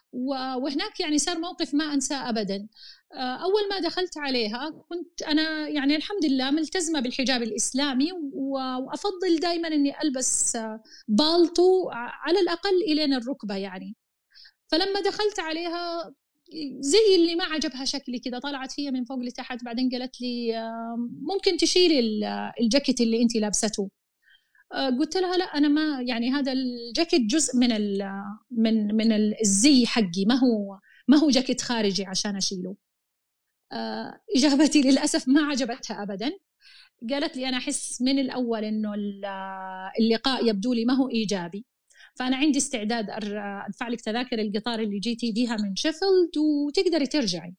وهناك يعني صار موقف ما أنساه أبدا. أول ما دخلت عليها كنت أنا يعني الحمد لله ملتزمة بالحجاب الإسلامي، وأفضل دايما أني ألبس بالطو على الأقل إلين الركبة يعني. فلما دخلت عليها زي اللي ما عجبها شكلي كده، طلعت فيها من فوق لتحت، بعدين قالت لي ممكن تشيلي الجاكيت اللي انتي لابسته. قلت لها لا، أنا ما يعني هذا الجاكيت جزء من الزي حقي، ما هو جاكيت خارجي عشان أشيله. إجابتي للأسف ما عجبتها أبدا. قالت لي أنا أحس من الأول إنه اللقاء يبدو لي ما هو إيجابي، فأنا عندي استعداد أدفع لك تذاكر القطار اللي جيتي بيها من شيفيلد وتقدري ترجعي.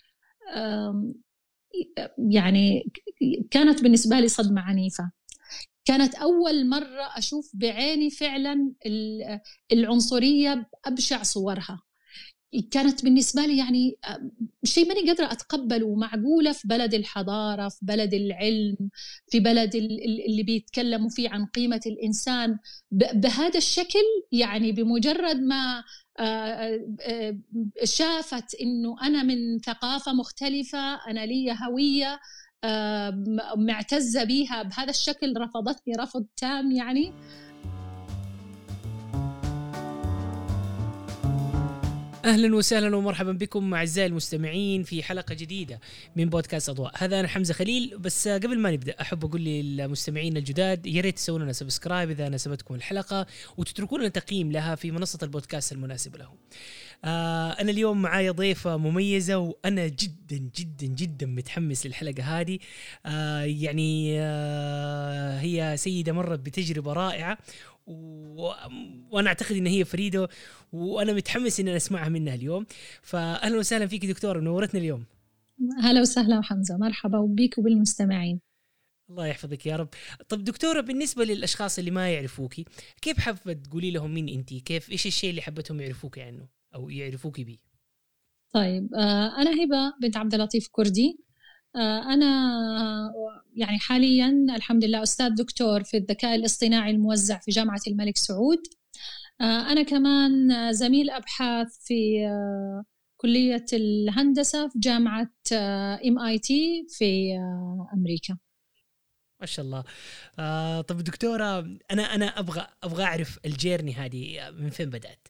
يعني كانت بالنسبة لي صدمة عنيفة. كانت أول مرة أشوف بعيني فعلا العنصرية بأبشع صورها. كانت بالنسبة لي يعني شيء ماني قادرة أتقبله. معقولة في بلد الحضارة، في بلد العلم، في بلد اللي بيتكلموا فيه عن قيمة الإنسان بهذا الشكل؟ يعني بمجرد ما شافت إنه أنا من ثقافة مختلفة، أنا لي هوية معتزة بيها بهذا الشكل، رفضتني رفض تام يعني. أهلا وسهلا ومرحبا بكم أعزائي المستمعين في حلقة جديدة من بودكاست أضواء. هذا أنا حمزة خليل. بس قبل ما نبدأ أحب أقول للمستمعين الجداد يا ريت تسوون لنا سبسكرايب إذا ناسبتكم الحلقة، وتتركون لنا تقييم لها في منصة البودكاست المناسبة لهم. أنا اليوم معايا ضيفة مميزة، وأنا جدا جدا جدا متحمس للحلقة هذه. هي سيدة مرت بتجربة رائعة، وأنا أعتقد إن هي فريدة، وأنا متحمس إن أنا أسمعها منها اليوم. فأهلا وسهلا فيك دكتورة، نورتنا اليوم. هلا وسهلا حمزة، مرحبا بك وبالمستمعين. الله يحفظك يا رب. طب دكتورة، بالنسبة للأشخاص اللي ما يعرفوكي، كيف حابة تقولي لهم مين أنتي؟ إيش الشيء اللي حبتهم يعرفوكي عنه أو يعرفوكي بيه؟ طيب، أنا هبة بنت عبد اللطيف كردي. أنا يعني حاليا الحمد لله أستاذ دكتور في الذكاء الاصطناعي الموزع في جامعة الملك سعود. أنا كمان زميل أبحاث في كلية الهندسة في جامعة MIT في أمريكا. ما شاء الله. طب دكتورة، أنا أبغى أعرف الجيرني هذه من فين بدأت.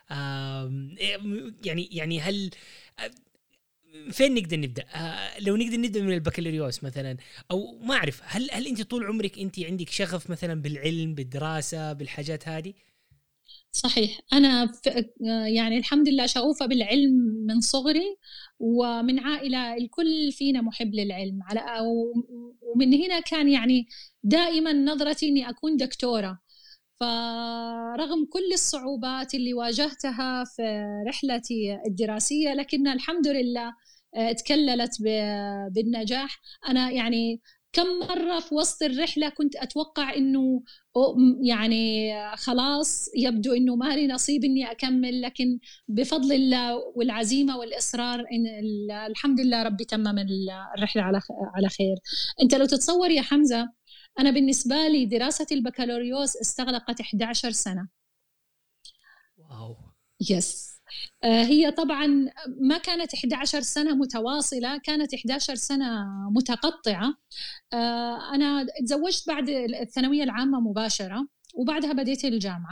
يعني هل فين نقدر نبدأ؟ لو نقدر نبدأ من البكالوريوس مثلا، أو ما أعرف، هل أنت طول عمرك أنت عندك شغف مثلا بالعلم، بالدراسة، بالحاجات هذه؟ صحيح، أنا يعني الحمد لله شغوفة بالعلم من صغري، ومن عائلة الكل فينا محب للعلم، ومن هنا كان يعني دائما نظرتي أني أكون دكتورة. فرغم كل الصعوبات اللي واجهتها في رحلتي الدراسية، لكن الحمد لله تكللت بالنجاح. أنا يعني كم مرة في وسط الرحلة كنت أتوقع إنه يعني خلاص يبدو إنه ما لي نصيب إني أكمل، لكن بفضل الله والعزيمة والإصرار إن الحمد لله ربي تمم الرحلة على خير. أنت لو تتصور يا حمزة، أنا بالنسبة لي دراسة البكالوريوس استغرقت 11 سنة. واو. يس. هي طبعا ما كانت 11 سنة متواصلة، كانت 11 سنة متقطعة. أنا تزوجت بعد الثانوية العامة مباشرة، وبعدها بديت الجامعة.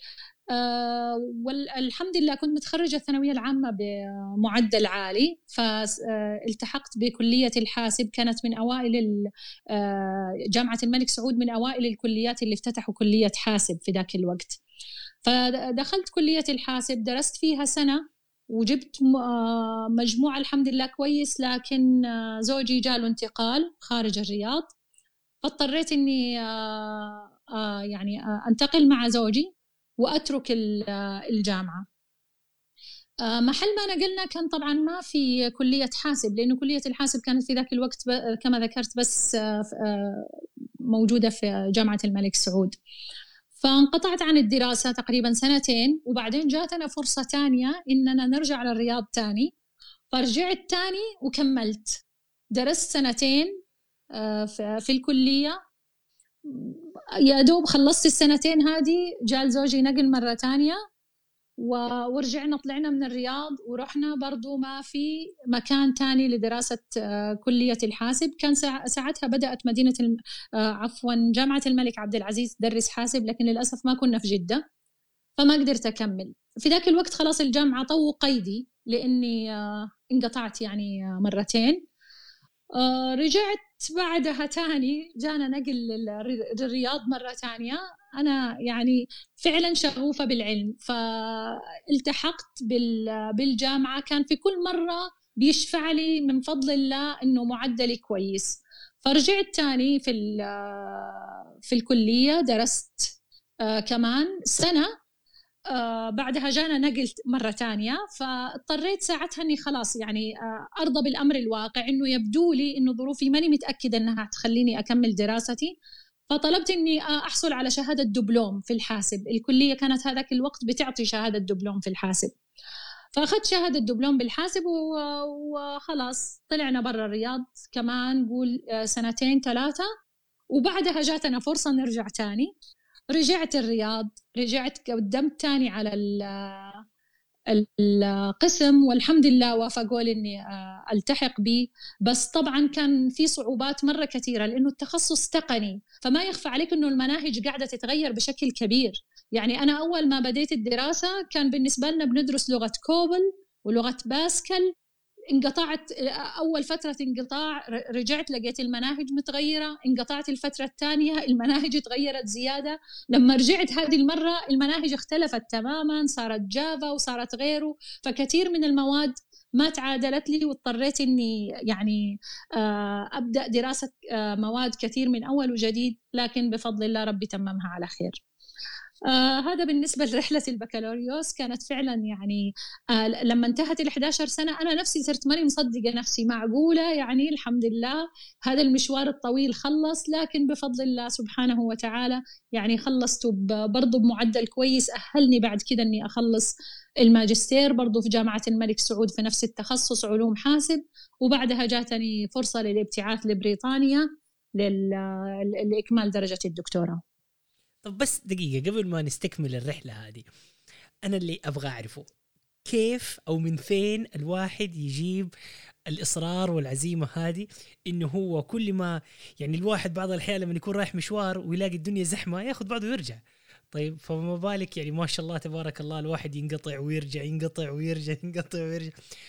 والحمد لله كنت متخرجة الثانوية العامة بمعدل عالي، فالتحقت بكلية الحاسب. كانت من أوائل جامعة الملك سعود من أوائل الكليات اللي افتتحوا كلية حاسب في ذاك الوقت. فدخلت كلية الحاسب، درست فيها سنة وجبت مجموعة الحمد لله كويس، لكن زوجي جاله انتقال خارج الرياض، فاضطريت إني يعني أنتقل مع زوجي وأترك الجامعة. محل ما نقلنا كان طبعا ما في كلية حاسب، لأنه كلية الحاسب كانت في ذاك الوقت كما ذكرت بس موجودة في جامعة الملك سعود. فانقطعت عن الدراسة تقريبا 2 سنين، وبعدين جاتنا فرصة تانية إننا نرجع للرياض تاني، فرجعت تاني وكملت. درست 2 سنين في الكلية. يا دوب خلصت 2 سنين هذه جاء زوجي نقل مرة تانية، ورجعنا طلعنا من الرياض ورحنا برضو ما في مكان تاني لدراسة كلية الحاسب. كان ساعتها بدأت جامعة الملك عبد العزيز تدرس حاسب، لكن للأسف ما كنا في جدة فما قدرت أكمل. في ذاك الوقت خلاص الجامعة طووا قيدي لأني انقطعت يعني مرتين. رجعت بعدها تاني، جانا نقل للرياض مرة تانية. أنا يعني فعلا شغوفة بالعلم، فالتحقت بالجامعة. كان في كل مرة بيشفع لي من فضل الله إنه معدلي كويس، فرجعت تاني في الكلية درست كمان سنة. بعدها جانا نقل مرة تانية، فاضطريت ساعتها أني خلاص يعني أرضى بالأمر الواقع، أنه يبدو لي أنه ظروفي ماني متأكدة أنها تخليني أكمل دراستي. فطلبت أني أحصل على شهادة دبلوم في الحاسب. الكلية كانت هذاك الوقت بتعطي شهادة دبلوم في الحاسب، فأخذت شهادة دبلوم بالحاسب وخلاص طلعنا برا الرياض كمان قول 2-3. وبعدها جاتنا فرصة نرجع تاني. رجعت الرياض، رجعت قدمت تاني على القسم، والحمد لله وافقوا لي إني ألتحق به. بس طبعا كان في صعوبات مرة كثيرة لأنه التخصص تقني، فما يخفى عليك إنه المناهج قاعدة تتغير بشكل كبير. يعني أنا أول ما بديت الدراسة كان بالنسبة لنا بندرس لغة كوبل ولغة باسكال. انقطعت أول فترة انقطاع، رجعت لقيت المناهج متغيرة. انقطعت الفترة الثانية، المناهج تغيرت زيادة. لما رجعت هذه المرة المناهج اختلفت تماما، صارت جافا وصارت غيره، فكثير من المواد ما تعادلت لي، واضطريت إني يعني أبدأ دراسة مواد كثير من أول وجديد، لكن بفضل الله ربي تممها على خير. هذا بالنسبة لرحلة البكالوريوس. كانت فعلا يعني لما انتهت 11 سنة أنا نفسي صرت ماني مصدقة نفسي، معقولة يعني الحمد لله هذا المشوار الطويل خلص. لكن بفضل الله سبحانه وتعالى يعني خلصت برضو بمعدل كويس أهلني بعد كده أني أخلص الماجستير برضو في جامعة الملك سعود في نفس التخصص علوم حاسب. وبعدها جاتني فرصة للابتعاث لبريطانيا لإكمال درجة الدكتوراه. طب بس دقيقة قبل ما نستكمل الرحلة هذه، أنا اللي أبغى أعرفه كيف أو من فين الواحد يجيب الإصرار والعزيمة هذه، إنه هو كل ما يعني الواحد بعض الأحيان لما يكون رايح مشوار ويلاقي الدنيا زحمة ياخذ بعضه ويرجع. طيب فما بالك يعني ما شاء الله تبارك الله الواحد ينقطع ويرجع ينقطع ويرجع ينقطع ويرجع،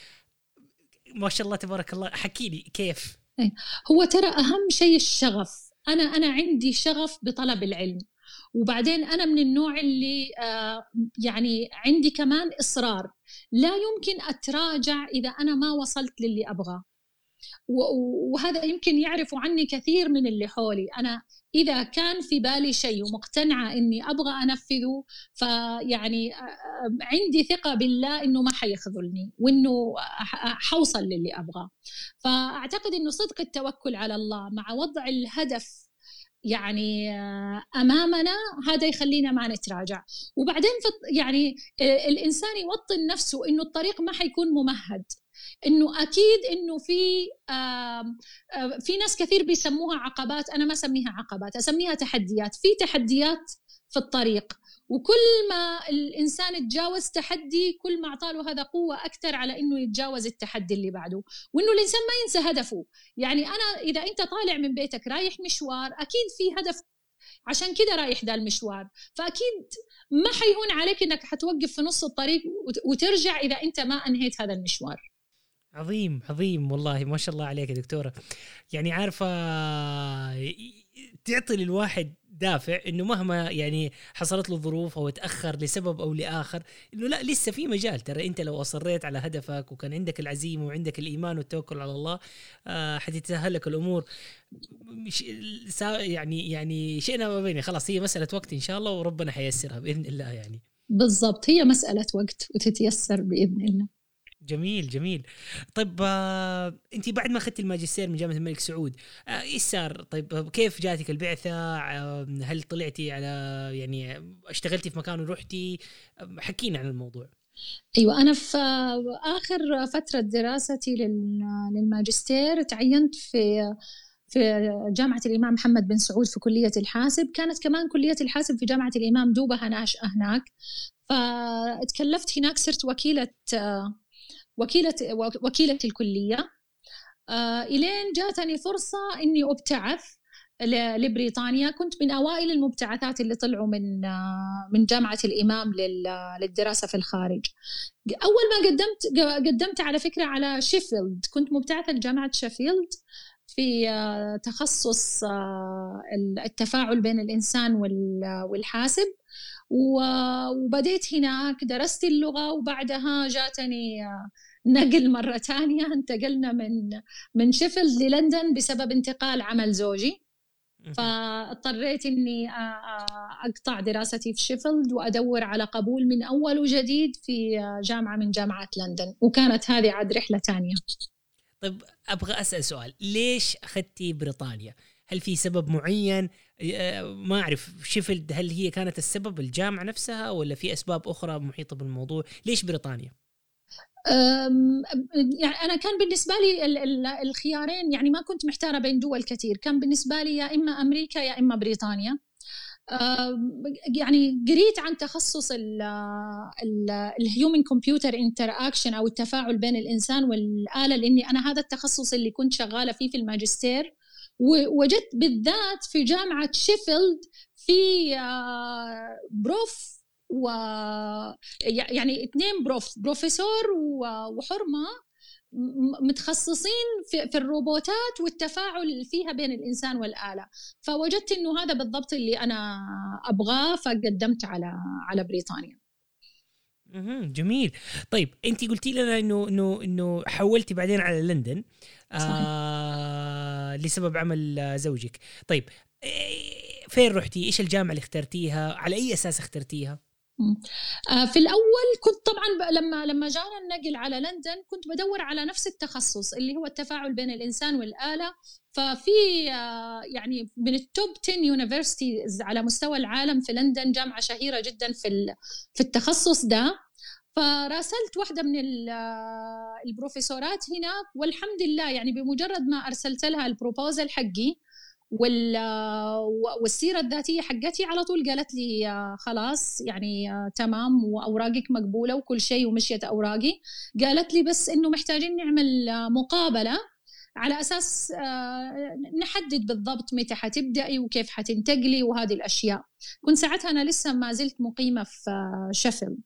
ما شاء الله تبارك الله. حكي لي كيف. هو ترى أهم شيء الشغف. أنا عندي شغف بطلب العلم، وبعدين أنا من النوع اللي يعني عندي كمان إصرار، لا يمكن أتراجع إذا أنا ما وصلت للي أبغاه. وهذا يمكن يعرفوا عني كثير من اللي حولي. أنا إذا كان في بالي شيء ومقتنعة إني أبغى أنفذه، فيعني عندي ثقة بالله إنه ما حيخذلني وإنه حوصل للي أبغاه. فأعتقد إنه صدق التوكل على الله مع وضع الهدف يعني أمامنا هذا يخلينا ما نتراجع. وبعدين يعني الإنسان يوطن نفسه إنه الطريق ما حيكون ممهد، إنه أكيد إنه في ناس كثير بيسموها عقبات، أنا ما أسميها عقبات، أسميها تحديات. في تحديات في الطريق، وكل ما الإنسان يتجاوز تحدي كل ما أعطاله هذا قوة أكثر على إنه يتجاوز التحدي اللي بعده. وإنه الإنسان ما ينسى هدفه. يعني أنا إذا أنت طالع من بيتك رايح مشوار أكيد في هدف، عشان كده رايح ده المشوار، فأكيد ما حيهون عليك إنك حتوقف في نص الطريق وترجع إذا أنت ما أنهيت هذا المشوار. عظيم عظيم والله ما شاء الله عليك يا دكتورة. يعني عارفة تعطي للواحد دافع انه مهما يعني حصلت له ظروف او تاخر لسبب او لاخر، انه لا لسه في مجال. ترى انت لو اصريت على هدفك وكان عندك العزيمه وعندك الايمان والتوكل على الله حتتسهل لك الامور. يعني شئنا ما بيني خلاص هي مساله وقت ان شاء الله وربنا حييسرها باذن الله. يعني بالضبط هي مساله وقت وتتيسر باذن الله. جميل جميل. طيب انت بعد ما اخذت الماجستير من جامعة الملك سعود ايش صار؟ طيب كيف جاتك البعثة؟ هل طلعتي على يعني اشتغلتي في مكان ورحتي؟ حكينا عن الموضوع. ايوه انا في اخر فترة دراستي للماجستير تعينت في في جامعة الإمام محمد بن سعود في كلية الحاسب، كانت كمان كلية الحاسب في جامعة الإمام دوبها ناشئة هناك، فتكلفت هناك، صرت وكيلة الكلية، إلين جاتني فرصة إني أبتعث لبريطانيا. كنت من أوائل المبتعثات اللي طلعوا من جامعة الإمام للدراسة في الخارج. أول ما قدمت على فكرة على شيفيلد، كنت مبتعثة لجامعة شيفيلد في تخصص التفاعل بين الإنسان والحاسب، وبديت هناك، درست اللغة، وبعدها جاتني نقل مرة تانية، انتقلنا من شيفيلد للندن بسبب انتقال عمل زوجي، فاضطريت إني أقطع دراستي في شيفيلد وأدور على قبول من أول وجديد في جامعة من جامعات لندن، وكانت هذه عاد رحلة تانية. طيب أبغى أسأل سؤال، ليش أخذتي بريطانيا؟ هل في سبب معين؟ ما أعرف، شيفيلد هل هي كانت السبب الجامعة نفسها ولا في أسباب أخرى محيطة بالموضوع؟ ليش بريطانيا؟ يعني أنا كان بالنسبة لي الخيارين، يعني ما كنت محتارة بين دول كثير، كان بالنسبة لي يا إما أمريكا يا إما بريطانيا. يعني قريت عن تخصص الهيومن كمبيوتر انتراكشن أو التفاعل بين الإنسان والآلة، لأني أنا هذا التخصص اللي كنت شغالة فيه في الماجستير، ووجدت بالذات في جامعة شيفيلد في بروف يعني 2 بروفيسور وحرمة متخصصين في الروبوتات والتفاعل فيها بين الإنسان والآلة، فوجدت إنه هذا بالضبط اللي أنا أبغاه، فقدمت على بريطانيا. جميل. طيب أنتي قلتي لنا إنه حولتي بعدين على لندن لسبب عمل زوجك. طيب فين رحتي؟ إيش الجامعة اللي اخترتيها؟ على أي أساس اخترتيها؟ في الأول كنت طبعا لما جانا النقل على لندن كنت بدور على نفس التخصص اللي هو التفاعل بين الإنسان والآلة، ففي يعني من التوب 10 يونيفرسيتيز على مستوى العالم في لندن، جامعة شهيرة جدا في التخصص ده، فراسلت واحدة من البروفيسورات هناك، والحمد لله يعني بمجرد ما أرسلت لها البروبوزل حقي والسيرة الذاتية حقتي، على طول قالت لي خلاص يعني تمام وأوراقك مقبولة وكل شيء، ومشيت أوراقي. قالت لي بس إنه محتاجين نعمل مقابلة على أساس نحدد بالضبط متى حتبدأي وكيف حتنتقلي وهذه الأشياء. كنت ساعتها أنا لسه ما زلت مقيمة في شيفيلد،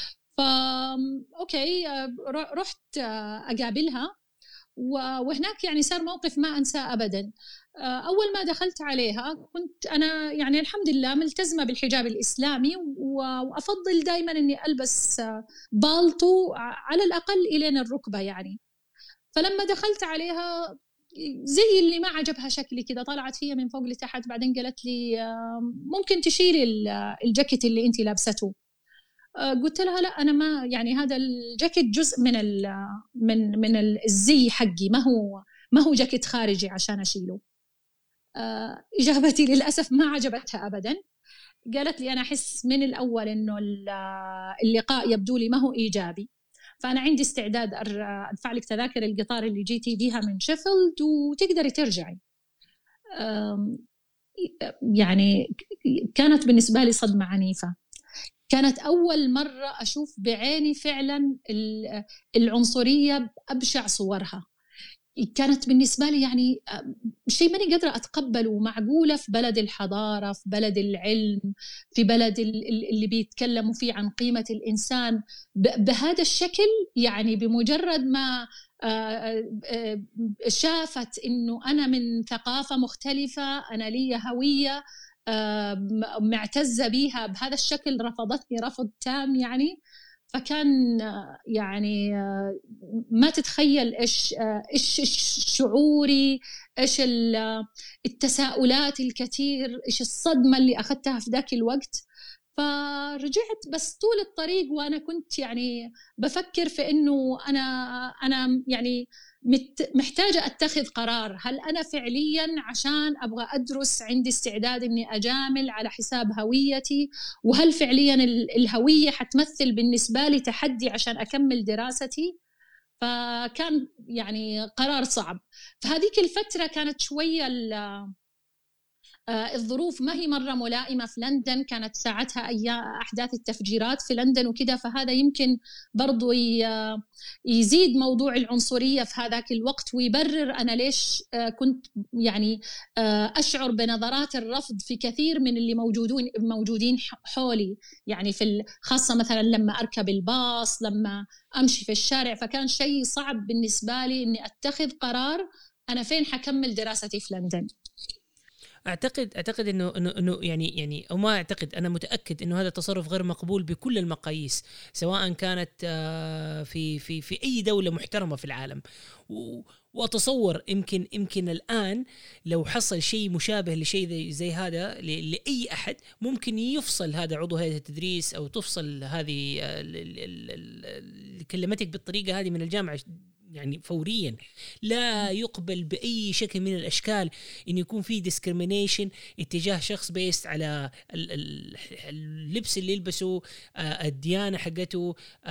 أوكي رحت أقابلها، وهناك يعني صار موقف ما أنساه أبداً. أول ما دخلت عليها كنت أنا يعني الحمد لله ملتزمة بالحجاب الإسلامي، وأفضل دايماً أني ألبس بالطو على الأقل إلين الركبة يعني. فلما دخلت عليها زي اللي ما عجبها شكلي كده، طلعت فيها من فوق لتحت، بعدين قالت لي ممكن تشيلي الجاكيت اللي أنت لابسته. قلت لها لا، أنا ما يعني هذا الجاكيت جزء من الزي حقي، ما هو جاكيت خارجي عشان أشيله. إجابتي للأسف ما عجبتها أبدا. قالت لي أنا أحس من الأول إنه اللقاء يبدو لي ما هو إيجابي، فأنا عندي استعداد أدفع لك تذاكر القطار اللي جيتي بيها من شيفيلد وتقدري ترجعي. يعني كانت بالنسبة لي صدمة عنيفة، كانت أول مرة أشوف بعيني فعلا العنصرية بأبشع صورها. كانت بالنسبة لي يعني شيء ماني قادرة أتقبله. معقولة في بلد الحضارة، في بلد العلم، في بلد اللي بيتكلموا فيه عن قيمة الإنسان بهذا الشكل، يعني بمجرد ما شافت إنه أنا من ثقافة مختلفة، أنا لي هوية معتزة بيها بهذا الشكل، رفضتني رفض تام يعني. فكان يعني ما تتخيل إيش شعوري، إيش التساؤلات الكثير، إيش الصدمة اللي أخذتها في ذاك الوقت. فرجعت بس طول الطريق وأنا كنت يعني بفكر في إنه أنا يعني محتاجة أتخذ قرار. هل أنا فعلياً عشان أبغى أدرس عندي استعداد إني أجامل على حساب هويتي؟ وهل فعلياً الهوية حتمثل بالنسبة لي تحدي عشان أكمل دراستي؟ فكان يعني قرار صعب. فهذيك الفترة كانت شوية الظروف ما هي مرة ملائمة في لندن، كانت ساعتها أحداث التفجيرات في لندن وكده، فهذا يمكن برضو يزيد موضوع العنصرية في هذاك الوقت، ويبرر أنا ليش كنت يعني أشعر بنظرات الرفض في كثير من اللي موجودين حولي، يعني خاصة مثلا لما أركب الباص، لما أمشي في الشارع، فكان شيء صعب بالنسبة لي إني أتخذ قرار أنا فين حكمل دراستي في لندن. اعتقد انه يعني او ما اعتقد، انا متاكد انه هذا تصرف غير مقبول بكل المقاييس، سواء كانت في اي دوله محترمه في العالم. واتصور يمكن الان لو حصل شيء مشابه لشيء زي هذا لاي احد، ممكن يفصل هذا عضو هيئه التدريس او تفصل هذه اللي كلمتك بالطريقه هذه من الجامعه يعني فوريا. لا يقبل بأي شكل من الأشكال إن يكون في discrimination اتجاه شخص بيست على اللبس اللي يلبسه، الديانة حقته،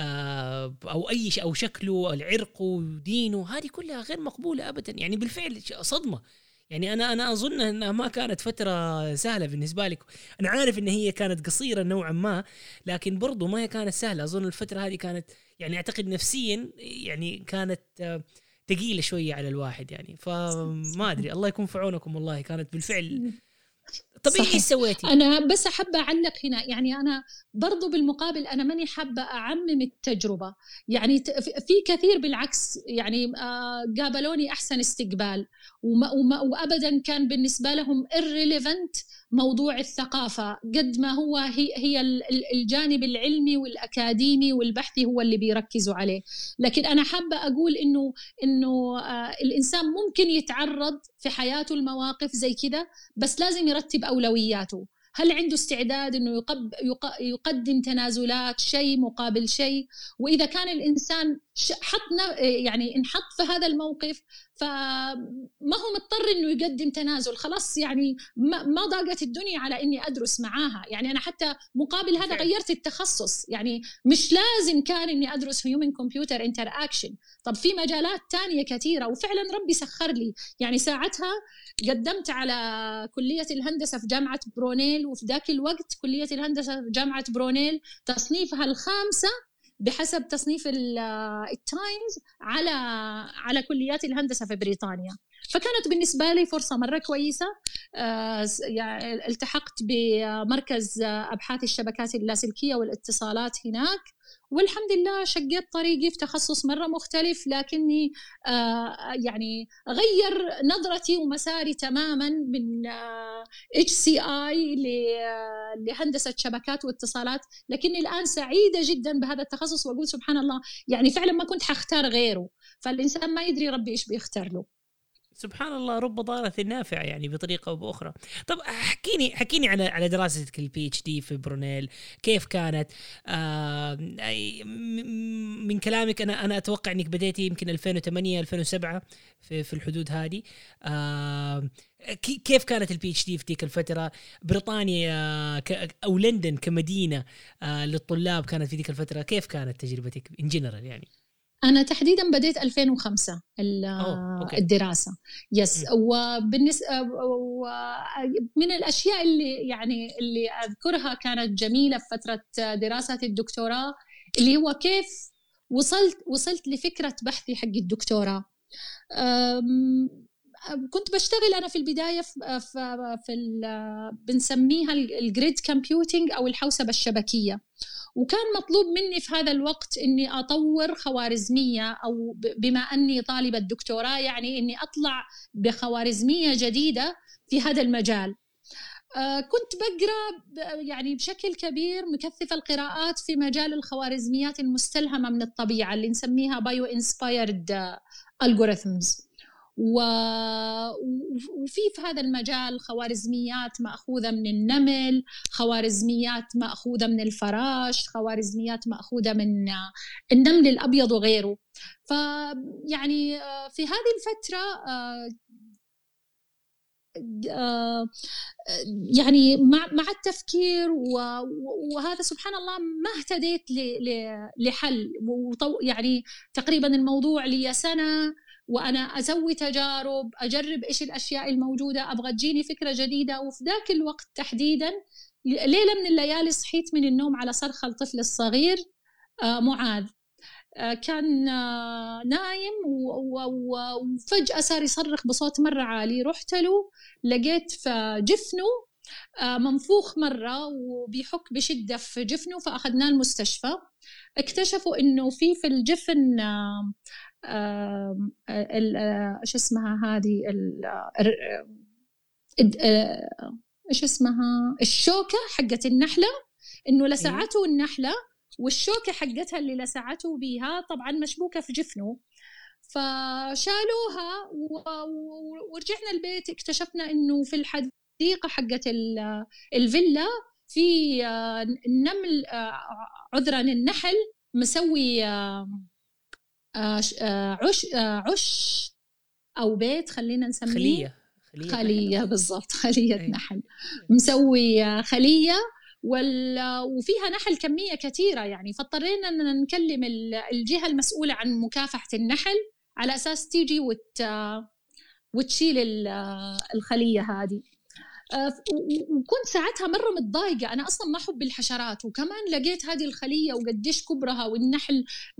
أو أي شيء، أو شكله، العرق ودينه. هذه كلها غير مقبولة أبدا. يعني بالفعل صدمة. يعني أنا أظن أنها ما كانت فترة سهلة بالنسبة لك. أنا عارف إن هي كانت قصيرة نوعا ما، لكن برضو ما هي كانت سهلة. أظن الفترة هذه كانت يعني أعتقد نفسيا يعني كانت تقيلة شوية على الواحد يعني. فما أدري، الله يكون في عونكم والله. كانت بالفعل. طب إيش سويتي؟ أنا بس حابة أعلق هنا، يعني أنا برضو بالمقابل أنا ماني حابة أعمم التجربة، يعني في كثير بالعكس يعني قابلوني أحسن استقبال، وأبدا كان بالنسبة لهم irrelevant موضوع الثقافة قد ما هي الجانب العلمي والأكاديمي والبحثي هو اللي بيركزوا عليه. لكن أنا حابة أقول إنه الإنسان ممكن يتعرض في حياته المواقف زي كده، بس لازم يرتب أولوياته. هل عنده استعداد إنه يقدم تنازلات شيء مقابل شيء؟ وإذا كان الإنسان يعني انحط في هذا الموقف، فما هو مضطر إنه يقدم تنازل. خلاص يعني ما ضاقت الدنيا على إني أدرس معاها. يعني أنا حتى مقابل هذا غيرت التخصص، يعني مش لازم كان إني أدرس Human Computer Interaction. طب في مجالات تانية كثيرة، وفعلا ربي سخر لي. يعني ساعتها قدمت على كلية الهندسة في جامعة برونيل، وفي ذاك الوقت كلية الهندسة في جامعة برونيل تصنيفها الخامسة بحسب تصنيف التايمز على كليات الهندسة في بريطانيا. فكانت بالنسبة لي فرصة مرة كويسة. يعني التحقت بمركز أبحاث الشبكات اللاسلكية والاتصالات هناك، والحمد لله شقيت طريقي في تخصص مرة مختلف، لكني يعني غير نظرتي ومساري تماما من HCI لهندسة شبكات واتصالات. لكني الآن سعيدة جدا بهذا التخصص، وأقول سبحان الله يعني فعلا ما كنت حختار غيره. فالإنسان ما يدري ربي إيش بيختار له. سبحان الله، رب ضارة نافعة يعني بطريقة أو بأخرى. طب حكيني على دراستك PhD في برونيل، كيف كانت؟ من كلامك أنا أتوقع أنك بديتي يمكن 2008 2007 في الحدود هذه. كيف كانت PhD في تلك الفترة؟ بريطانيا أو لندن كمدينة للطلاب كانت في تلك الفترة، كيف كانت تجربتك in general يعني؟ أنا تحديداً بديت 2005 الدراسة. يس. وبالنسبة من الأشياء اللي أذكرها كانت جميلة في فترة دراسة الدكتوراه، اللي هو كيف وصلت لفكرة بحثي حق الدكتوراه. كنت بشتغل أنا في البداية في بنسميها الجريد كمبيوتينج أو الحوسبة الشبكية، وكان مطلوب مني في هذا الوقت إني أطور خوارزمية، أو بما أني طالبة دكتوراه يعني إني أطلع بخوارزمية جديدة في هذا المجال. كنت بقرأ يعني بشكل كبير مكثفة القراءات في مجال الخوارزميات المستلهمة من الطبيعة اللي نسميها Bio-Inspired Algorithms. وفي هذا المجال خوارزميات مأخوذة من النمل، خوارزميات مأخوذة من الفراش، خوارزميات مأخوذة من النمل الأبيض وغيره. فيعني في هذه الفترة يعني مع التفكير وهذا سبحان الله ما اهتديت لحل. يعني تقريبا الموضوع لي سنة وأنا أسوي تجارب، أجرب إيش الأشياء الموجودة، أبغى تجيني فكرة جديدة. وفي ذاك الوقت تحديدا ليلة من الليالي صحيت من النوم على صرخ الطفل الصغير معاذ. كان نايم وفجأة صار يصرخ بصوت مرة عالي. رحت له لقيت في جفنه منفوخ مرة وبيحك بشدة في جفنه، فأخذناه المستشفى. اكتشفوا إنه في الجفن إيش اسمها هذه إيش اسمها الشوكة حقت النحلة، إنه لسعته النحلة والشوكة حقتها اللي لسعته بيها طبعا مشبوكة في جفنه. فشالوها ورجعنا البيت، اكتشفنا إنه في الحديقة حقت الفيلا في نمل، عذرا النحل مسوي عش أو بيت، خلينا نسميه خلية بالضبط، خلية نحل. مسوي خلية وفيها نحل كمية كثيرة يعني. فاضطرينا أن نكلم الجهة المسؤولة عن مكافحة النحل على أساس تيجي وتشيل الخلية هذه. وكنت ساعتها مرة متضايقة، أنا أصلا ما أحب الحشرات، وكمان لقيت هذه الخلية وقديش كبرها والنحل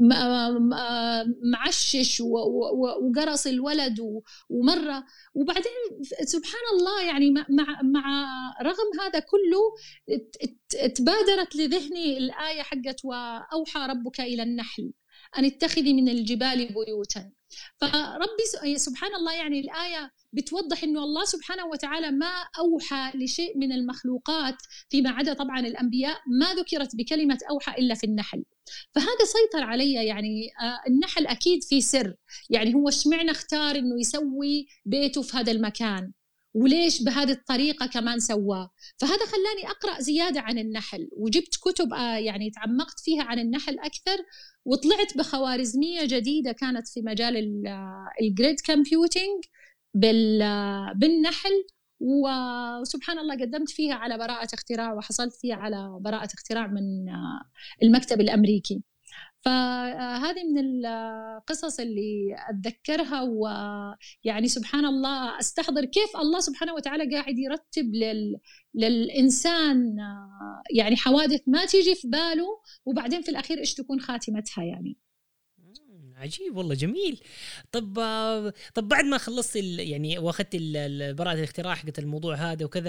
معشش وقرص الولد ومرة. وبعدين سبحان الله يعني مع رغم هذا كله تبادرت لذهني الآية حقت وأوحى ربك إلى النحل أن اتخذي من الجبال بيوتا. فربي سبحان الله يعني الآية بتوضح إنه الله سبحانه وتعالى ما أوحى لشيء من المخلوقات فيما عدا طبعا الأنبياء، ما ذكرت بكلمة أوحى إلا في النحل. فهذا سيطر علي يعني. النحل أكيد في سر، يعني هو اشمعنى اختار إنه يسوي بيته في هذا المكان وليش بهذه الطريقة كمان سواه. فهذا خلاني أقرأ زيادة عن النحل وجبت كتب يعني تعمقت فيها عن النحل أكثر، وطلعت بخوارزمية جديدة كانت في مجال الجريد كمبيوتينج بالنحل. وسبحان الله قدمت فيها على براءة اختراع وحصلت فيها على براءة اختراع من المكتب الأمريكي. فهذه من القصص اللي أتذكرها، ويعني سبحان الله أستحضر كيف الله سبحانه وتعالى قاعد يرتب للإنسان يعني حوادث ما تيجي في باله، وبعدين في الأخير إيش تكون خاتمتها يعني. عجيب والله، جميل. طب بعد ما خلصت يعني واخذت براءة الاختراع حقت الموضوع هذا وكذا،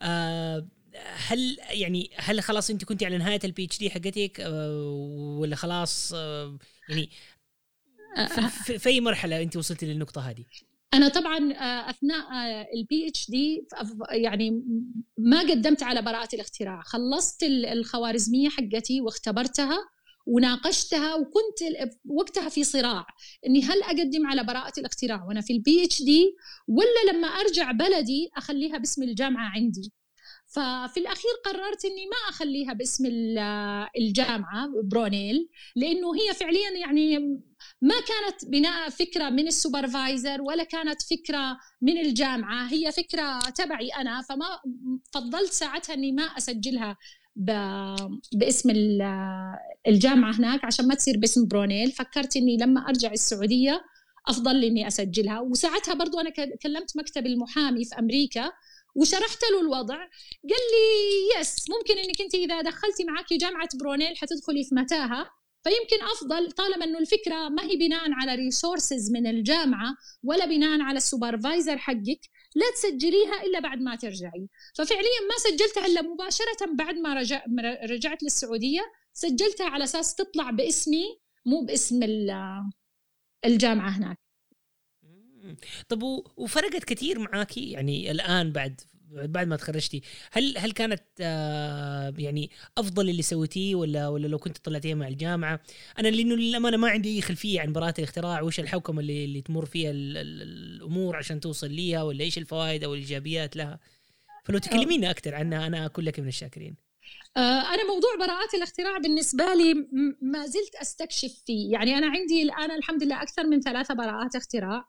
هل خلاص انت كنتي على نهاية البي اتش دي حقتك ولا خلاص يعني في اي مرحلة انت وصلتي للنقطة هذه؟ أنا طبعاً أثناء البي اتش دي يعني ما قدمت على براءة الاختراع، خلصت الخوارزمية حقتي واختبرتها وناقشتها، وكنت وقتها في صراع إني هل أقدم على براءة الاختراع وأنا في البي اتش دي ولا لما أرجع بلدي أخليها باسم الجامعة عندي. ففي الأخير قررت إني ما أخليها باسم الجامعة برونيل، لأنه هي فعلياً يعني ما كانت بناء فكرة من السوبرفايزر ولا كانت فكرة من الجامعة، هي فكرة تبعي أنا. فما فضلت ساعتها إني ما أسجلها باسم الجامعة هناك عشان ما تصير باسم برونيل. فكرت إني لما أرجع السعودية أفضل لي إني أسجلها. وساعتها برضو أنا كلمت مكتب المحامي في أمريكا وشرحت له الوضع، قال لي يس ممكن إنك أنت إذا دخلتي معاكي جامعة برونيل حتدخلي في متاهة، فيمكن أفضل طالما أنه الفكرة ما هي بناء على ريسورسز من الجامعة ولا بناء على السوبرفايزر حقك لا تسجليها إلا بعد ما ترجعي. ففعليا ما سجلتها إلا مباشرة بعد ما رجعت للسعودية، سجلتها على أساس تطلع باسمي مو باسم الجامعة هناك. طب وفرقت كثير معاكي يعني الآن بعد ما تخرجتي؟ هل كانت يعني أفضل اللي سويتيه ولا لو كنت طلعتيها مع الجامعة؟ أنا لأنه للأمانة ما عندي أي خلفية عن براءة الاختراع وإيش الحوكمة اللي تمر فيها الأمور عشان توصل ليها، ولا إيش الفوائد أو الإيجابيات لها. فلو تكلمينا أكتر عنها أنا أكون لك من الشاكرين. أنا موضوع براءات الاختراع بالنسبة لي ما زلت أستكشف فيه. يعني أنا عندي الآن الحمد لله أكثر من 3 براءات اختراع،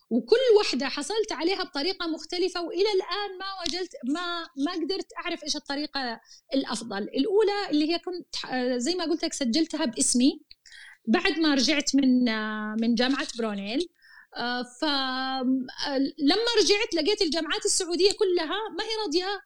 وكل واحدة حصلت عليها بطريقة مختلفة، وإلى الآن ما قدرت أعرف إيش الطريقة الأفضل. الأولى اللي هي كنت زي ما قلت لك سجلتها باسمي بعد ما رجعت من جامعة برونيل. فلما رجعت لقيت الجامعات السعودية كلها ما هي راضية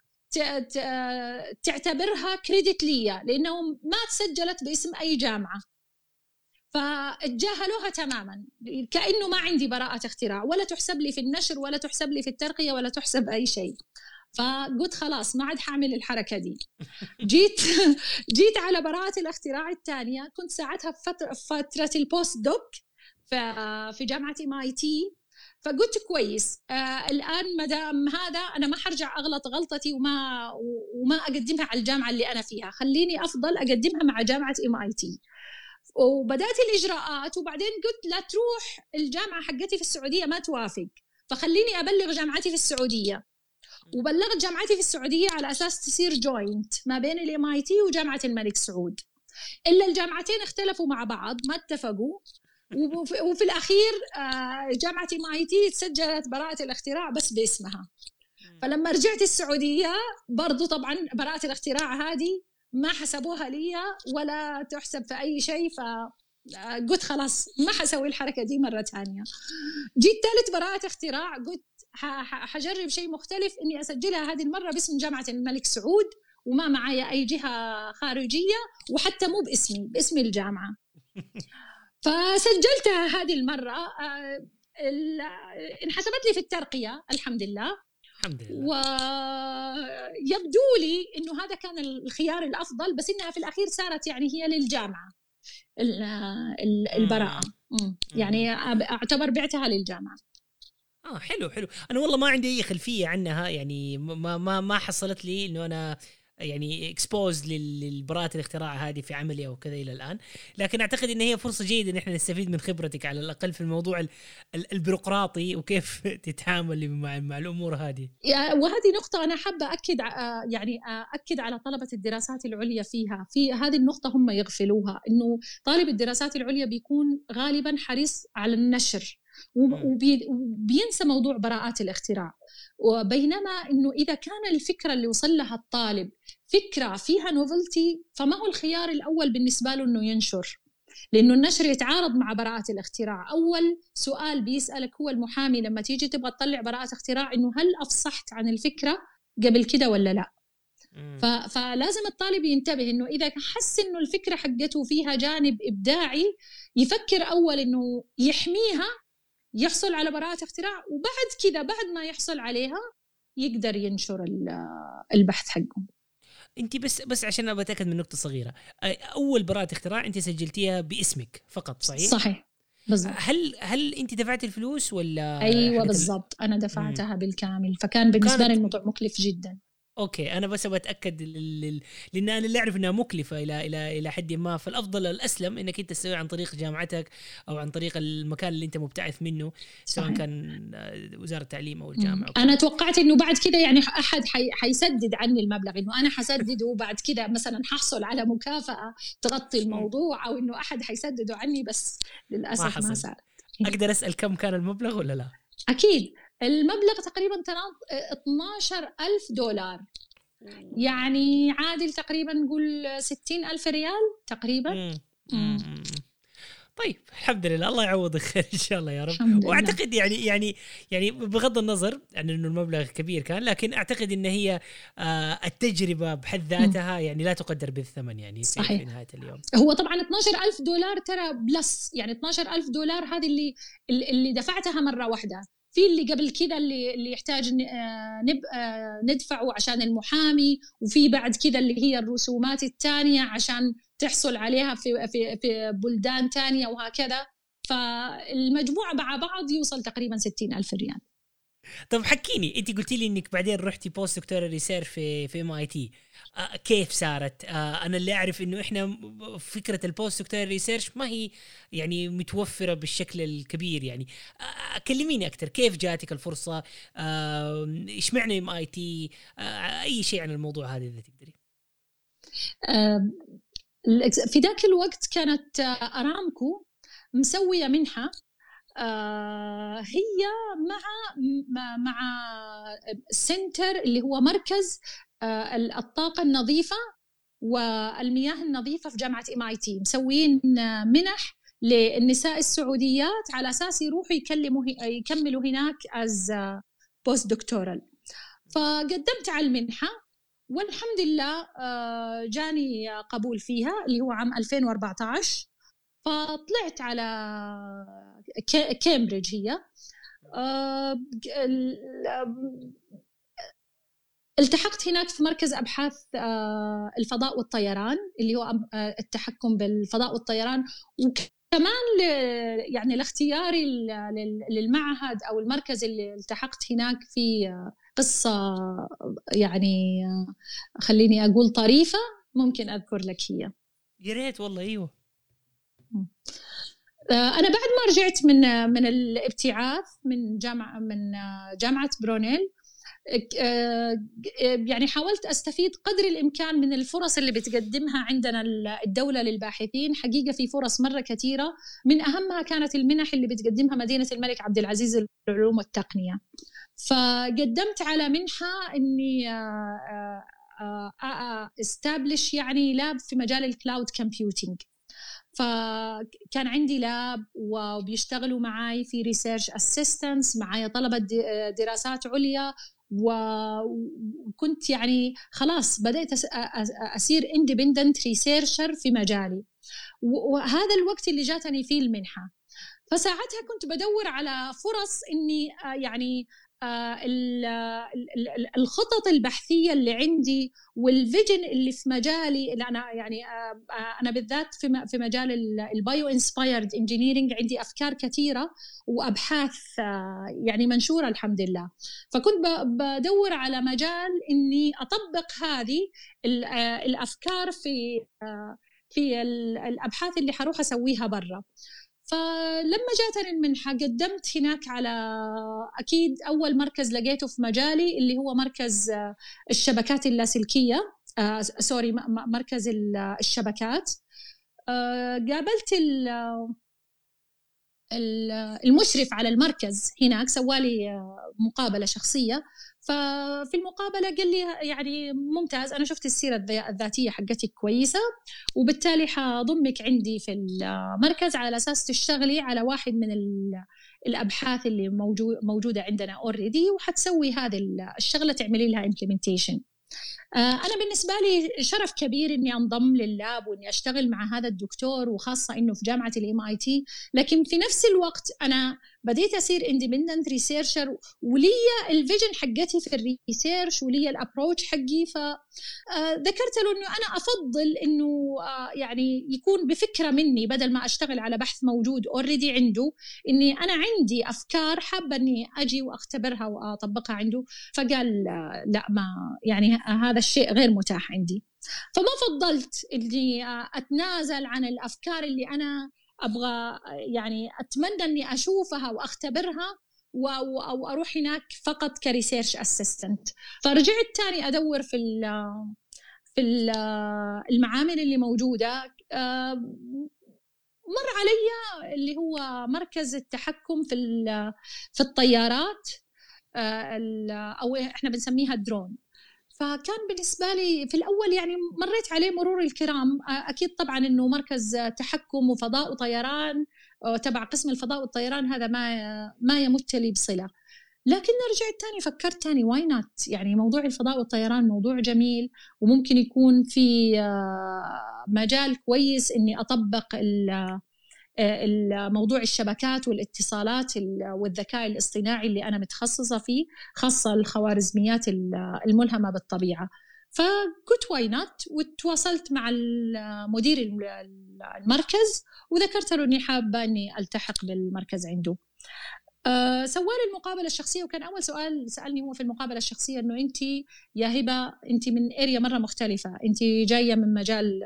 تعتبرها كريدت لي، لأنه ما تسجلت باسم أي جامعة، فاتجاهلوها تماما كأنه ما عندي براءة اختراع، ولا تحسب لي في النشر ولا تحسب لي في الترقية ولا تحسب أي شيء. فقلت خلاص ما عاد حاعمل الحركة دي. جيت على براءة الاختراع الثانية. كنت ساعتها في فترة البوست دوك في جامعة MIT. فقلت كويس، الآن مدام هذا أنا ما حرجع أغلط غلطتي وما أقدمها على الجامعة اللي أنا فيها، خليني أفضل أقدمها مع جامعة MIT. وبدأت الإجراءات، وبعدين قلت لا تروح الجامعة حقتي في السعودية ما توافق، فخليني أبلغ جامعتي في السعودية. وبلغت جامعتي في السعودية على أساس تصير جوينت ما بين MIT وجامعة الملك سعود، إلا الجامعتين اختلفوا مع بعض ما اتفقوا. وفي الأخير جامعة MIT تسجلت براءة الاختراع بس باسمها. فلما رجعت السعودية برضو طبعا براءة الاختراع هذه ما حسبوها لي ولا تحسب في أي شيء. فقلت خلاص ما حسوي الحركة دي مرة تانية. جيت ثالث براءة اختراع قلت حجرب شيء مختلف، إني أسجلها هذه المرة باسم جامعة الملك سعود وما معايا أي جهة خارجية، وحتى مو باسمي، باسم الجامعة. فسجلتها هذه المرة، انحسبت لي في الترقية الحمد لله. ويبدو لي إنه هذا كان الخيار الأفضل، بس إنها في الأخير صارت يعني هي للجامعة البراءة. يعني أعتبر بعتها للجامعة. حلو. أنا والله ما عندي أي خلفية عنها، يعني ما حصلت لي إنه أنا يعني اكسبوز للبراءة الاختراع هذه في عملي او كذا الى الان، لكن اعتقد ان هي فرصه جيده ان احنا نستفيد من خبرتك على الاقل في الموضوع البيروقراطي وكيف تتعامل مع الامور هذه. وهذه نقطه انا حابه اكد على طلبه الدراسات العليا فيها. في هذه النقطه هم يغفلوها، انه طالب الدراسات العليا بيكون غالبا حريص على النشر وبينسى موضوع براءات الاختراع. وبينما إنه إذا كان الفكرة اللي وصل لها الطالب فكرة فيها نوفلتي، فما هو الخيار الأول بالنسبة له إنه ينشر، لأنه النشر يتعارض مع براءة الاختراع. أول سؤال بيسألك هو المحامي لما تيجي تبغى تطلع براءة اختراع إنه هل أفصحت عن الفكرة قبل كده ولا لا؟ فلازم الطالب ينتبه إنه إذا حس إنه الفكرة حقته فيها جانب إبداعي، يفكر أول إنه يحميها، يحصل على براءة اختراع، وبعد كذا بعد ما يحصل عليها يقدر ينشر البحث حقه. انت بس عشان ابغى اتاكد من نقطه صغيره، اول براءة اختراع انت سجلتيها باسمك فقط صحيح؟ صحيح بالضبط. هل انت دفعت الفلوس ولا؟ ايوه بالضبط، انا دفعتها بالكامل، فكان بالنسبه لي الموضوع مكلف جدا. اوكي، انا بس بتاكد لان انا اللي اعرف انها مكلفه الى حد ما، فالافضل الاسلم انك انت تسوي عن طريق جامعتك او عن طريق المكان اللي انت مبتعث منه، سواء كان وزاره التعليم او الجامعه. انا توقعت انه بعد كده يعني احد حيسدد عني المبلغ، انه انا حسدده وبعد كده مثلا ححصل على مكافاه تغطي الموضوع، او انه احد حيسدده عني، بس للاسف ما صار. اقدر اسال كم كان المبلغ ولا لا؟ اكيد المبلغ تقريبا $12,000، يعني عادل تقريبا نقول 60,000 ريال تقريبا. طيب الحمد لله، الله يعوضك خير ان شاء الله يا رب. واعتقد يعني بغض النظر عن انه المبلغ كبير كان، لكن اعتقد ان هي التجربه بحد ذاتها يعني لا تقدر بالثمن يعني في نهايه اليوم. هو طبعا $12,000 ترى بلس، يعني $12,000 هذه اللي دفعتها مره واحده. في اللي قبل كذا اللي يحتاج ندفعه عشان المحامي، وفي بعد كذا اللي هي الرسومات الثانية عشان تحصل عليها في بلدان تانية وهكذا. فالمجموع مع بعض يوصل تقريبا 60,000 ريال. طب حكيني، انت قلتي لي انك بعدين رحتي بوست دكتوراه ريسيرش في MIT، كيف صارت؟ انا اللي اعرف انه احنا فكره البوست دكتوراه ريسيرش ما هي يعني متوفره بالشكل الكبير، يعني كلميني اكثر، كيف جاتك الفرصه؟ ايش معنى MIT؟ اي شيء عن الموضوع هذا اذا تقدري. في ذاك الوقت كانت أرامكو مسوية منحة هي مع سنتر اللي هو مركز الطاقة النظيفة والمياه النظيفة في جامعة MIT، مسوين منح للنساء السعوديات على أساس يروحوا يكملوا هناك as post doctoral. فقدمت على المنحة والحمد لله جاني قبول فيها اللي هو عام 2014. فطلعت على كامبريدج هي. التحقت هناك في مركز أبحاث الفضاء والطيران اللي هو التحكم بالفضاء والطيران، وكمان يعني لاختياري للمعهد أو المركز اللي التحقت هناك في قصة يعني خليني أقول طريفة ممكن أذكر لك هي. يا ريت والله. أيوه. أنا بعد ما رجعت من الابتعاث من جامعة برونيل، يعني حاولت أستفيد قدر الإمكان من الفرص اللي بتقدمها عندنا الدولة للباحثين. حقيقة في فرص مرة كثيرة، من أهمها كانت المنح اللي بتقدمها مدينة الملك عبد العزيز للعلوم والتقنية. فقدمت على منحة إني استابلش يعني لاب في مجال الكلاود كومبيوتينج. فكان عندي لاب وبيشتغلوا معاي في ريسيرش أسيستنس، معايا طلبة دراسات عليا، وكنت يعني خلاص بدأت أصير independent researcher في مجالي، وهذا الوقت اللي جاتني فيه المنحة. فساعتها كنت بدور على فرص إني يعني الخطط البحثية اللي عندي والفيجن اللي في مجالي، اللي أنا يعني أنا بالذات في مجال البايو انسبايرد انجينيرينج عندي أفكار كثيرة وأبحاث يعني منشورة الحمد لله. فكنت بدور على مجال إني أطبق هذه الأفكار في الأبحاث اللي حروح أسويها برا. فلما جاتني المنحة قدمت هناك على أكيد أول مركز لقيته في مجالي اللي هو مركز الشبكات اللاسلكية، مركز الشبكات. قابلت المشرف على المركز هناك، سوالي مقابلة شخصية. ففي المقابلة قال لي يعني ممتاز، أنا شفت السيرة الذاتية حقتك كويسة، وبالتالي حضمك عندي في المركز على أساس تشتغلي على واحد من الأبحاث اللي موجودة عندنا already، وحتسوي هذه الشغلة تعملي لها implementation. أنا بالنسبة لي شرف كبير إني أنضم لللاب وإني أشتغل مع هذا الدكتور، وخاصة إنه في جامعة MIT. لكن في نفس الوقت أنا بديت أصير independent researcher، ولي الفيجن حقتي في الريسيرش ولي الابروتش حقي. فذكرت له إنه أنا أفضل إنه يعني يكون بفكرة مني بدل ما أشتغل على بحث موجود already عنده، إني أنا عندي أفكار حابة إني أجي وأختبرها وأطبقها عنده. فقال لا، ما يعني هذا الشيء غير متاح عندي. فما فضلت إني أتنازل عن الأفكار اللي أنا أبغى يعني أتمنى أني أشوفها وأختبرها أو أروح هناك فقط كريسيرش أسيستنت. فرجعت تاني أدور في المعامل اللي موجودة. مر علي اللي هو مركز التحكم في الطيارات، أو إحنا بنسميها الدرون. فكان بالنسبة لي في الأول يعني مريت عليه مرور الكرام. أكيد طبعا إنه مركز تحكم وفضاء وطيران تبع قسم الفضاء والطيران هذا ما يمت لي بصلة. لكن رجعت تاني فكرت تاني واي نوت، يعني موضوع الفضاء والطيران موضوع جميل، وممكن يكون في مجال كويس إني أطبق الموضوع الشبكات والاتصالات والذكاء الاصطناعي اللي أنا متخصصة فيه، خاصة الخوارزميات الملهمة بالطبيعة. فقلت واي نوت، وتواصلت مع مدير المركز وذكرت له أني حابة أني ألتحق بالمركز عنده. سوالي المقابلة الشخصية، وكان أول سؤال سألني هو في المقابلة الشخصية أنه أنت يا هبة أنت من إيريا مرة مختلفة، أنت جاية من مجال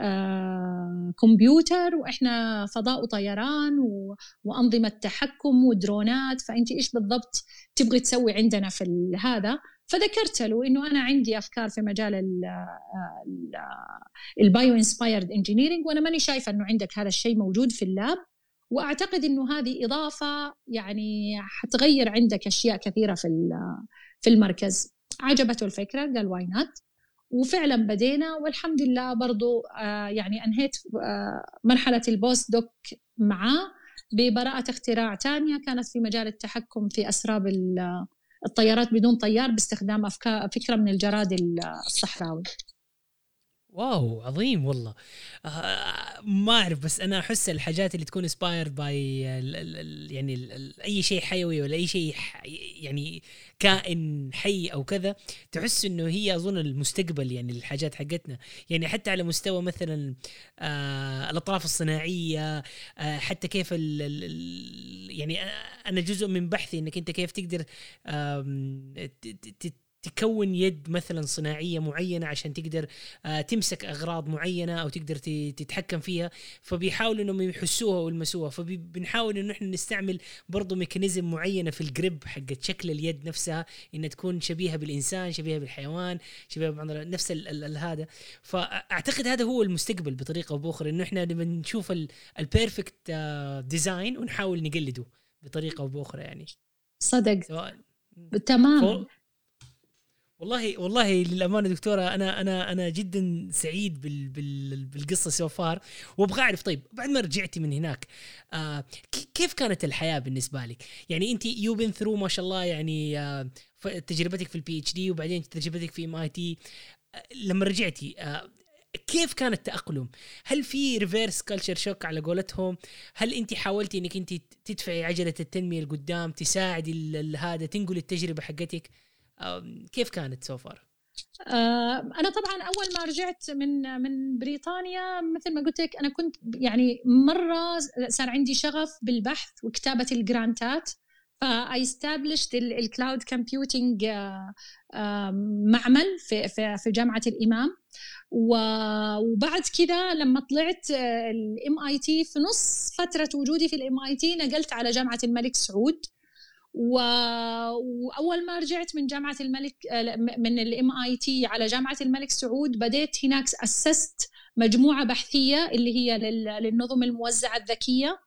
كمبيوتر وإحنا فضاء وطيران وأنظمة تحكم ودرونات، فأنت إيش بالضبط تبغي تسوي عندنا في هذا؟ فذكرت له إنه أنا عندي أفكار في مجال البايو انسبايرد انجينيرينج، وأنا ماني شايفة إنه عندك هذا الشيء موجود في اللاب، وأعتقد إنه هذه إضافة يعني حتغير عندك أشياء كثيرة في المركز. عجبته الفكرة، قال واي نوت، وفعلا بدينا والحمد لله. برضو يعني أنهيت مرحلة البوست دوك معاه ببراءة اختراع تانية كانت في مجال التحكم في أسراب الطيارات بدون طيار باستخدام فكرة من الجراد الصحراوي. واو عظيم والله. ما أعرف، بس أنا أحس الحاجات اللي تكون inspired by يعني أي شيء حيوي ولا أي شيء يعني كائن حي أو كذا، تحس إنه هي أظن المستقبل يعني الحاجات حقتنا. يعني حتى على مستوى مثلا الأطراف الصناعية، حتى كيف يعني أنا جزء من بحثي إنك أنت كيف تقدر تكون يد مثلا صناعية معينة عشان تقدر تمسك أغراض معينة أو تقدر تتحكم فيها. فبيحاولوا إنهم يحسوها ويلمسوها، فبنحاول إنه إحنا نستعمل برضو ميكانيزم معينة في الجريب حقت شكل اليد نفسها، إنها تكون شبيهة بالإنسان، شبيهة بالحيوان، شبيهة نفس هذا. فأعتقد هذا هو المستقبل بطريقة أو بأخرى، إنه إحنا نشوف البيرفكت ديزاين ونحاول نقلده بطريقة أو بأخرى يعني. صدق تمام. والله للأمانة دكتورة أنا جدا سعيد بالقصة سوفار، وأبغى أعرف طيب بعد ما رجعتي من هناك كيف كانت الحياة بالنسبة لك؟ يعني أنت يوبن ثرو ما شاء الله، يعني تجربتك في البي اتش دي وبعدين تجربتك في MIT، لما رجعتي كيف كان التأقلم؟ هل في ريفيرس كلتشر شوك على قولتهم؟ هل أنت حاولتي أنك أنت تدفعي عجلة التنمية لقدام، تساعدي هذا، تنقل التجربة حقتك؟ كيف كانت سوفر؟ أنا طبعا أول ما رجعت من بريطانيا مثل ما قلت لك أنا كنت يعني مرة صار عندي شغف بالبحث وكتابة الجرانتات، فا established الكلاود كومبيوتينج معمل في جامعة الإمام. وبعد كده لما طلعت MIT في نص فترة وجودي في MIT نقلت على جامعة الملك سعود. وأول ما رجعت من جامعة الملك من MIT على جامعة الملك سعود بديت هناك أسست مجموعة بحثية اللي هي للنظم الموزعة الذكية.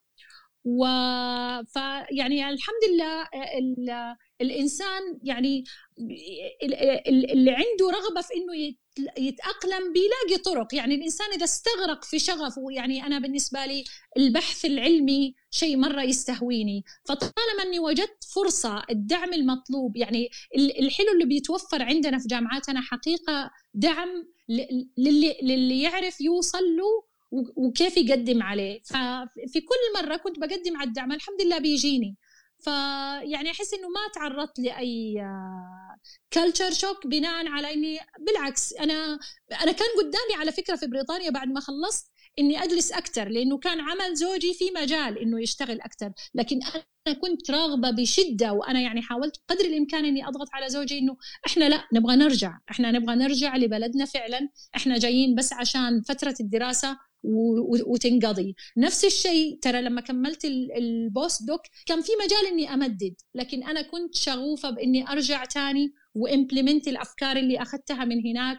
فيعني الحمد لله الإنسان يعني اللي عنده رغبة في إنه يتأقلم بيلاقي طرق. يعني الإنسان إذا استغرق في شغفه، يعني أنا بالنسبة لي البحث العلمي شيء مرة يستهويني، فطالما أني وجدت فرصة الدعم المطلوب، يعني الحلو اللي بيتوفر عندنا في جامعاتنا حقيقة دعم للي يعرف يوصل له وكيف يقدم عليه. ففي كل مرة كنت بقدم على الدعم الحمد لله بيجيني. فيعني أحس إنه ما تعرضت لأي كلتشر شوك بناء على إني بالعكس أنا كان قدامي على فكرة في بريطانيا بعد ما خلصت إني أجلس أكتر، لأنه كان عمل زوجي في مجال إنه يشتغل أكتر، لكن أنا كنت راغبة بشدة، وأنا يعني حاولت قدر الإمكان إني أضغط على زوجي إنه إحنا لا نبغى نرجع، إحنا نبغى نرجع لبلدنا فعلا، إحنا جايين بس عشان فترة الدراسة وتنقضي. نفس الشيء ترى لما كملت البوست دوك كان في مجال إني أمدد، لكن أنا كنت شغوفة بإني أرجع تاني وإمبلمنت الأفكار اللي أخذتها من هناك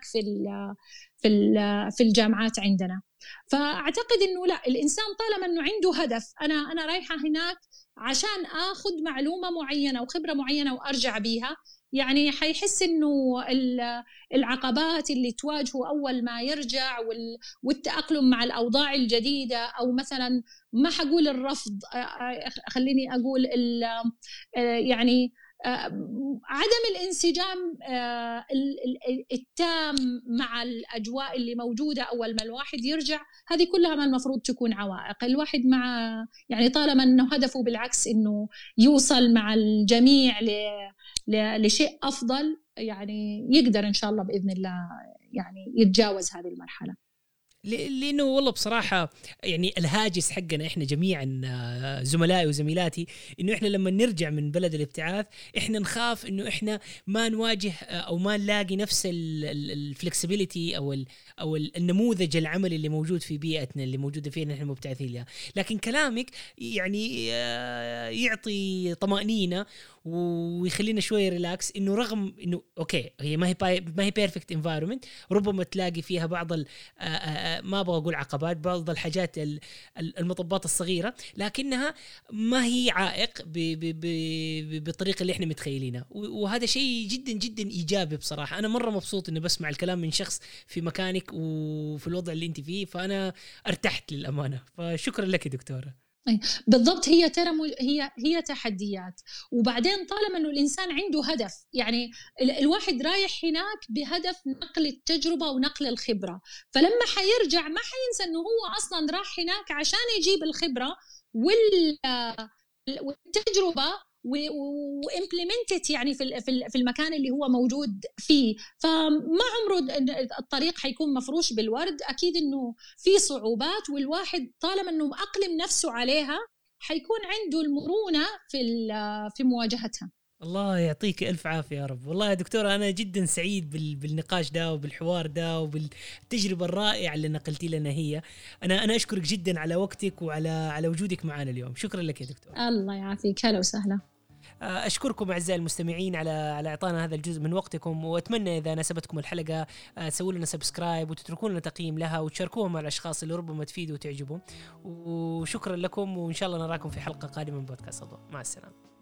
في الجامعات عندنا. فأعتقد إنه لا، الإنسان طالما إنه عنده هدف، أنا رايحة هناك عشان أخذ معلومة معينة وخبرة معينة وأرجع بيها، يعني حيحس إنه العقبات اللي تواجهه أول ما يرجع والتأقلم مع الأوضاع الجديدة، أو مثلا ما حقول الرفض، خليني أقول يعني عدم الانسجام التام مع الأجواء اللي موجودة أول ما الواحد يرجع، هذه كلها ما المفروض تكون عوائق. الواحد مع يعني طالما أنه هدفه بالعكس أنه يوصل مع الجميع لشيء أفضل، يعني يقدر إن شاء الله بإذن الله يعني يتجاوز هذه المرحلة. لأنه والله بصراحة يعني الهاجس حقنا إحنا جميعا زملائي وزميلاتي إنه إحنا لما نرجع من بلد الابتعاث إحنا نخاف إنه إحنا ما نواجه أو ما نلاقي نفس الفلكسبيليتي أو النموذج العملي اللي موجود في بيئتنا اللي موجودة فينا إحنا مبتعثين لها. لكن كلامك يعني يعطي طمأنينة ويخلينا شوية ريلاكس، إنه رغم إنه أوكي هي ما هي بيرفكت انفايرمنت، ربما تلاقي فيها بعض ما أبغى أقول عقبات، بعض الحاجات المطبات الصغيرة، لكنها ما هي عائق بالطريقة اللي إحنا متخيلينها. وهذا شيء جدا جدا إيجابي بصراحة. أنا مرة مبسوط إني بسمع الكلام من شخص في مكانك وفي الوضع اللي أنت فيه، فأنا ارتحت للأمانة. فشكرا لك دكتورة. بالضبط، هي ترى هي تحديات، وبعدين طالما انه الانسان عنده هدف، يعني الواحد رايح هناك بهدف نقل التجربه ونقل الخبره، فلما حيرجع ما حينسى انه هو اصلا راح هناك عشان يجيب الخبره والتجربه وإمبلمنتت يعني في المكان اللي هو موجود فيه. فما عمره الطريق حيكون مفروش بالورد، أكيد إنه في صعوبات، والواحد طالما إنه مأقلم نفسه عليها حيكون عنده المرونة في مواجهتها. الله يعطيك ألف عافية يا رب. والله يا دكتورة أنا جدا سعيد بالنقاش ده وبالحوار ده وبالتجربة الرائعة اللي نقلتي لنا هي. أنا أشكرك جدا على وقتك وعلى وجودك معنا اليوم. شكرا لك يا دكتور. الله يعافيك، هلا وسهلا. أشكركم أعزائي المستمعين على إعطانا هذا الجزء من وقتكم، وأتمنى إذا ناسبتكم الحلقة تسووا لنا سبسكرايب وتتركون لنا تقييم لها وتشاركوها مع الأشخاص اللي ربما تفيدوا وتعجبهم. وشكرا لكم، وإن شاء الله نراكم في حلقة قادمة من بودكاست أضواء. مع السلامة.